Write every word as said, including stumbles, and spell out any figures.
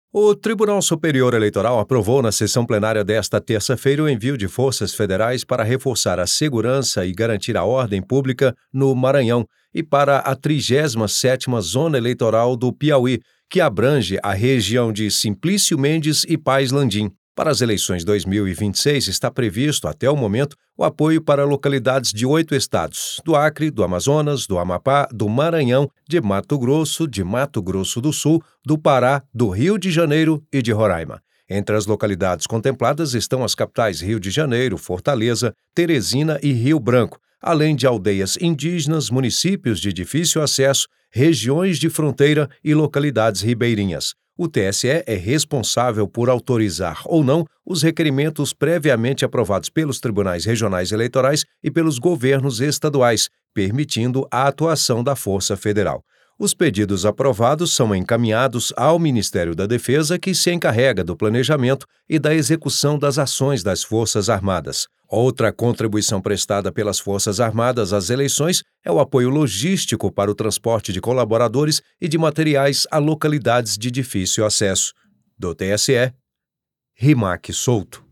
O Tribunal Superior Eleitoral aprovou na sessão plenária desta terça-feira o envio de forças federais para reforçar a segurança e garantir a ordem pública no Maranhão e para a trigésima sétima Zona Eleitoral do Piauí, que abrange a região de Simplício Mendes e Paz Landim. Para as eleições dois mil e vinte e seis, está previsto, até o momento, o apoio para localidades de oito estados: do Acre, do Amazonas, do Amapá, do Maranhão, de Mato Grosso, de Mato Grosso do Sul, do Pará, do Rio de Janeiro e de Roraima. Entre as localidades contempladas estão as capitais Rio de Janeiro, Fortaleza, Teresina e Rio Branco, além de aldeias indígenas, municípios de difícil acesso, regiões de fronteira e localidades ribeirinhas. O T S E é responsável por autorizar ou não os requerimentos previamente aprovados pelos tribunais regionais eleitorais e pelos governos estaduais, permitindo a atuação da Força Federal. Os pedidos aprovados são encaminhados ao Ministério da Defesa, que se encarrega do planejamento e da execução das ações das Forças Armadas. Outra contribuição prestada pelas Forças Armadas às eleições é o apoio logístico para o transporte de colaboradores e de materiais a localidades de difícil acesso. Do T S E, Rimac Souto.